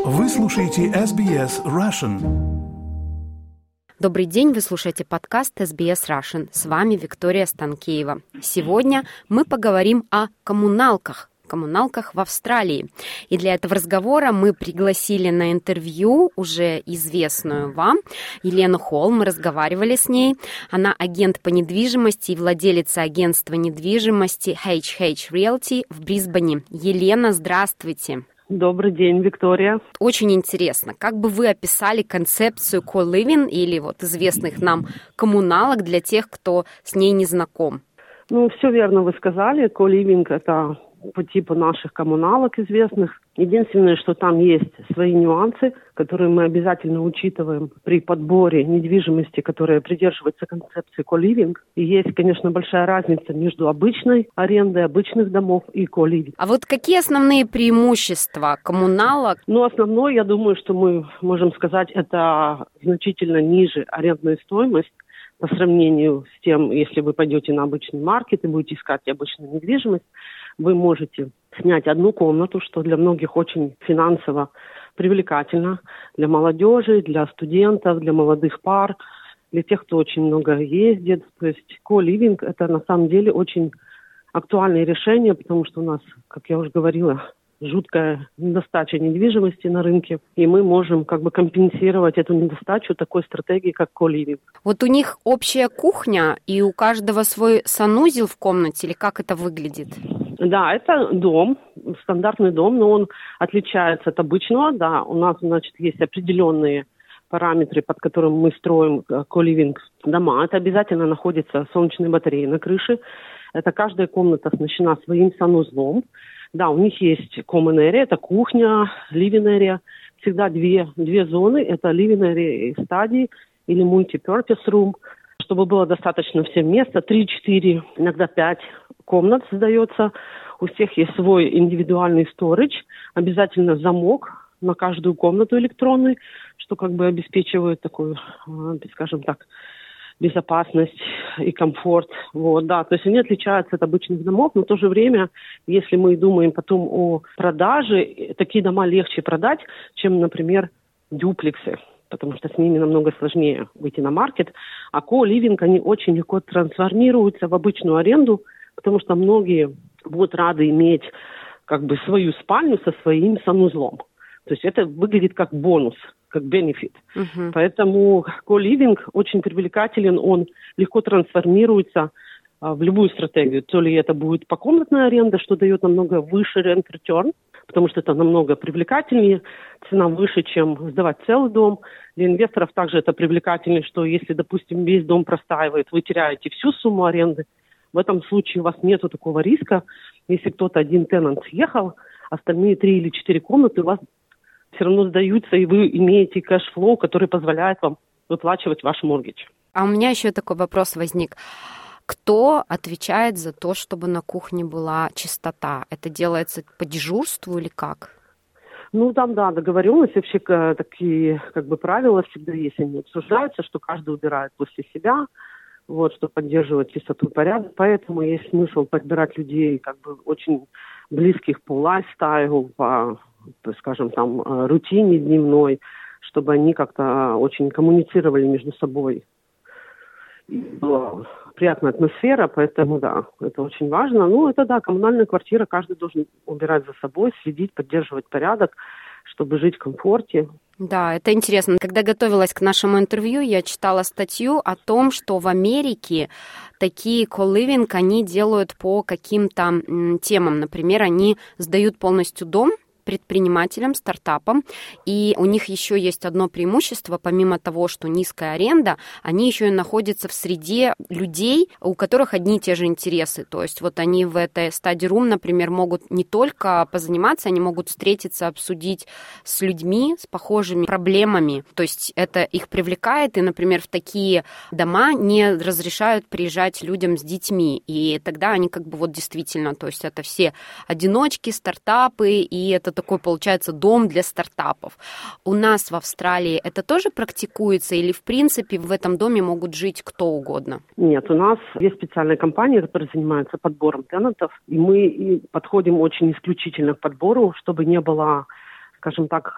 Вы слушаете SBS Russian. Добрый день, вы слушаете подкаст SBS Russian. С вами Виктория Станкеева. Сегодня мы поговорим о коммуналках в Австралии. И для этого разговора мы пригласили на интервью уже известную вам Елену Холл. Мы разговаривали с ней. Она агент по недвижимости и владелица агентства недвижимости HH Realty в Брисбене. Елена, здравствуйте. Добрый день, Виктория. Очень интересно, как бы вы описали концепцию co-living или вот известных нам коммуналок для тех, кто с ней не знаком? Все верно вы сказали. Co-living – это по типу наших коммуналок известных. Единственное, что там есть свои нюансы, которые мы обязательно учитываем при подборе недвижимости, которая придерживается концепции co-living. И есть, конечно, большая разница между обычной арендой обычных домов и co-living. А вот какие основные преимущества коммуналок? Основное, я думаю, что мы можем сказать, это значительно ниже арендная стоимость по сравнению с тем, если вы пойдете на обычный маркет и будете искать обычную недвижимость. Вы можете снять одну комнату, что для многих очень финансово привлекательно, для молодежи, для студентов, для молодых пар, для тех, кто очень много ездит. То есть co-living – это на самом деле очень актуальное решение, потому что у нас, как я уже говорила, жуткая недостача недвижимости на рынке, и мы можем компенсировать эту недостачу такой стратегией, как co-living. Вот у них общая кухня, и у каждого свой санузел в комнате, или как это выглядит? Да, это дом, стандартный дом, но он отличается от обычного. Да, у нас, есть определенные параметры, под которыми мы строим co-living дома. Это обязательно находится солнечные батареи на крыше. Это каждая комната оснащена своим санузлом. Да, у них есть common area, это кухня, living area. Всегда две зоны, это living area и study или multi-purpose room. Чтобы было достаточно всем места, 3-4, иногда 5 комнат создается. У всех есть свой индивидуальный storage, обязательно замок на каждую комнату электронный, что обеспечивает такую, скажем так, безопасность и комфорт. То есть они отличаются от обычных домов, но в то же время, если мы думаем потом о продаже, такие дома легче продать, чем, например, дюплексы, потому что с ними намного сложнее выйти на маркет. А co-living, они очень легко трансформируются в обычную аренду, потому что многие будут рады иметь свою спальню со своим санузлом. То есть это выглядит как бонус, как бенефит. Uh-huh. Поэтому co-living очень привлекателен, он легко трансформируется в любую стратегию. То ли это будет покомнатная аренда, что дает намного выше rent return, потому что это намного привлекательнее, цена выше, чем сдавать целый дом. Для инвесторов также это привлекательнее, что если, допустим, весь дом простаивает, вы теряете всю сумму аренды. В этом случае у вас нет такого риска. Если кто-то один тенант съехал, остальные 3 или 4 комнаты у вас все равно сдаются, и вы имеете кэшфлоу, который позволяет вам выплачивать ваш моргидж. А у меня еще такой вопрос возник. Кто отвечает за то, чтобы на кухне была чистота? Это делается по дежурству или как? Там, договоренность, вообще такие правила всегда есть, они обсуждаются, что каждый убирает после себя, чтобы поддерживать чистоту и порядок. Поэтому есть смысл подбирать людей очень близких по лайфстайлу, по, скажем, рутине дневной, чтобы они как-то очень коммуницировали между собой. И была приятная атмосфера, поэтому, это очень важно. Коммунальная квартира, каждый должен убирать за собой, следить, поддерживать порядок, чтобы жить в комфорте. Да, это интересно. Когда готовилась к нашему интервью, я читала статью о том, что в Америке такие co-living они делают по каким-то темам. Например, они сдают полностью дом предпринимателям, стартапам, и у них еще есть одно преимущество, помимо того, что низкая аренда, они еще и находятся в среде людей, у которых одни и те же интересы, то есть они в этой study room, например, могут не только позаниматься, они могут встретиться, обсудить с людьми с похожими проблемами, то есть это их привлекает, и, например, в такие дома не разрешают приезжать людям с детьми, и тогда они действительно, то есть это все одиночки, стартапы, и это такой, получается, дом для стартапов. У нас в Австралии это тоже практикуется или, в принципе, в этом доме могут жить кто угодно? Нет, у нас есть специальная компания, которая занимается подбором тенантов, и мы подходим очень исключительно к подбору, чтобы не было скажем так,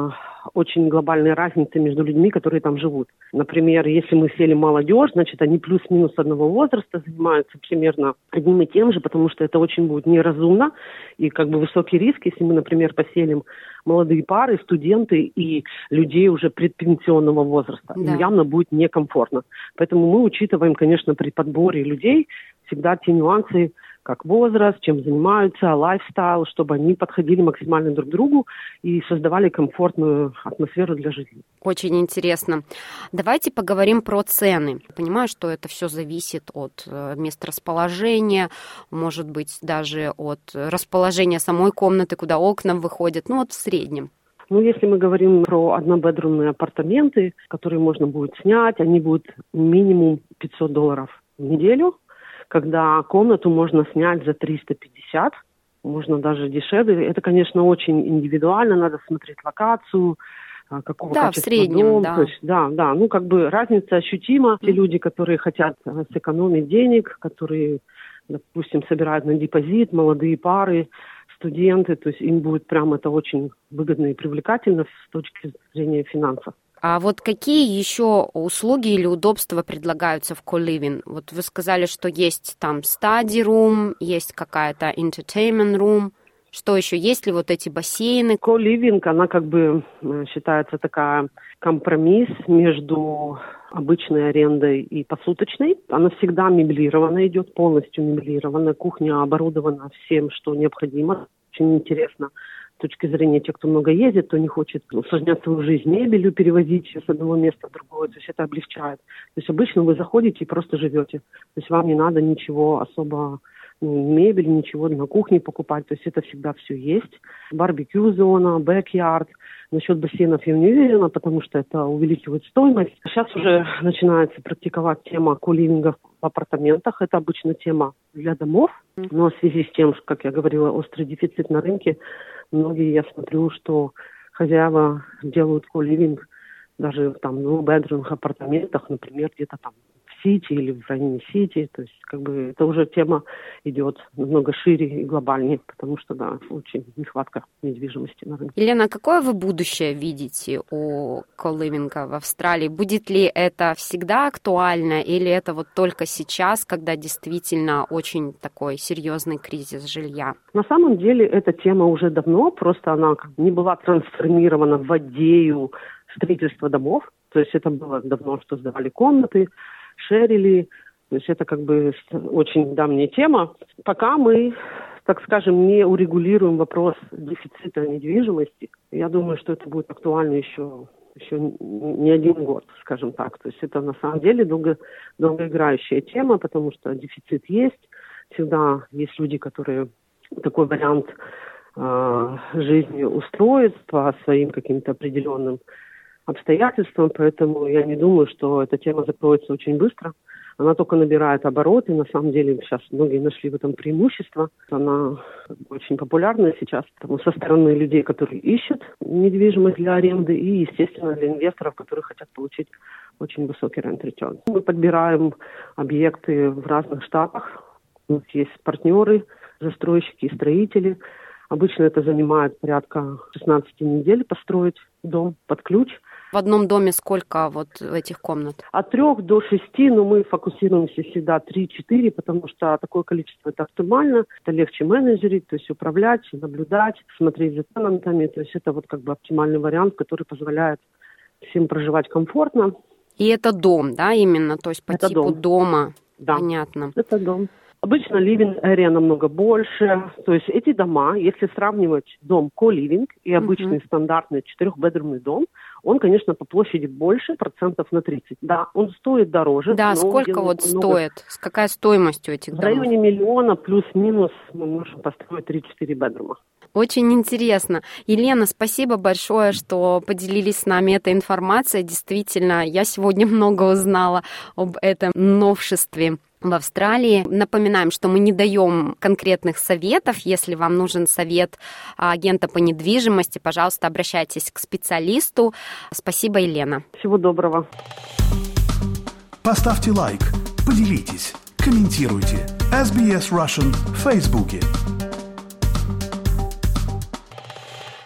очень глобальные разницы между людьми, которые там живут. Например, если мы селим молодежь, значит, они плюс-минус одного возраста занимаются примерно одним и тем же, потому что это очень будет неразумно и как бы высокий риск, если мы, например, поселим молодые пары, студенты и людей уже предпенсионного возраста. Да. Им явно будет некомфортно. Поэтому мы учитываем, конечно, при подборе людей всегда те нюансы, как возраст, чем занимаются, лайфстайл, чтобы они подходили максимально друг к другу и создавали комфортную атмосферу для жизни. Очень интересно. Давайте поговорим про цены. Понимаю, что это все зависит от места расположения, может быть, даже от расположения самой комнаты, куда окна выходят, ну вот в среднем. Ну, если мы говорим про однобедрумные апартаменты, которые можно будет снять, они будут минимум $500 в неделю, когда комнату можно снять за 350, можно даже дешевле. Это, конечно, очень индивидуально, надо смотреть локацию, какого качества в среднем, дом. да. То есть, да, ну как бы разница ощутима. Те люди, которые хотят сэкономить денег, которые, допустим, собирают на депозит, молодые пары, студенты, то есть им будет прям это очень выгодно и привлекательно с точки зрения финансов. А вот какие еще услуги или удобства предлагаются в co-living? Вот вы сказали, что есть там study room, есть какая-то entertainment room. Что еще? Есть ли вот эти бассейны? Co-living, она как бы считается такая компромисс между обычной арендой и посуточной. Она всегда меблирована, идет полностью меблированная. Кухня оборудована всем, что необходимо. Очень интересно. С точки зрения тех, кто много ездит, кто не хочет усложнять свою жизнь мебелью, перевозить с одного места в другое, то есть это облегчает. То есть обычно вы заходите и просто живете. То есть вам не надо ничего особо, мебель, ничего на кухне покупать, то есть это всегда все есть. Барбекю-зона, бэк-ярд. Насчет бассейнов я не уверена, потому что это увеличивает стоимость. Сейчас уже начинается практиковать тема co-living в апартаментах. Это обычно тема для домов, но в связи с тем, как я говорила, острый дефицит на рынке, многие, я смотрю, что хозяева делают co-living даже там в двухбедрумных апартаментах, например, где-то там в Сити или в районе Сити. То есть как бы это уже тема идет намного шире и глобальнее, потому что, да, очень нехватка недвижимости на рынке. Елена, какое вы будущее видите у co-living в Австралии? Будет ли это всегда актуально или это вот только сейчас, когда действительно очень такой серьезный кризис жилья? На самом деле эта тема уже давно, просто она не была трансформирована в идею строительства домов. То есть это было давно, что сдавали комнаты, шерили. То есть это как бы очень давняя тема. Пока мы, так скажем, не урегулируем вопрос дефицита недвижимости, я думаю, что это будет актуально еще не один год, скажем так. То есть это на самом деле долгоиграющая тема, потому что дефицит есть. Всегда есть люди, которые такой вариант жизни устроят по своим каким-то определенным обстоятельствам, поэтому я не думаю, что эта тема закроется очень быстро. Она только набирает обороты. На самом деле сейчас многие нашли в этом преимущество. Она очень популярна сейчас со стороны людей, которые ищут недвижимость для аренды и, естественно, для инвесторов, которые хотят получить очень высокий rent-return. Мы подбираем объекты в разных штатах. У нас есть партнеры, застройщики и строители. Обычно это занимает порядка 16 недель построить дом под ключ. В одном доме сколько вот этих комнат? От 3 до 6, но мы фокусируемся всегда 3-4, потому что такое количество это оптимально, это легче менеджерить, то есть управлять, наблюдать, смотреть за тенантами, то есть это вот как бы оптимальный вариант, который позволяет всем проживать комфортно. И это дом, да, именно, то есть по это типу дома, да. Понятно. Это дом. Обычно living area намного больше. То есть эти дома, если сравнивать дом co-living и обычный стандартный 4-бедрумный дом, он, конечно, по площади больше, процентов на 30. Да, он стоит дороже. Да, сколько вот стоит? Какая стоимость у этих домов? В районе $1 плюс-минус мы можем построить 3-4 бедрума. Очень интересно. Елена, спасибо большое, что поделились с нами этой информацией. Действительно, я сегодня много узнала об этом новшестве в Австралии. Напоминаем, что мы не даем конкретных советов. Если вам нужен совет агента по недвижимости, пожалуйста, обращайтесь к специалисту. Спасибо, Елена. Всего доброго. Поставьте лайк, поделитесь, комментируйте. SBS Russian в Фейсбуке.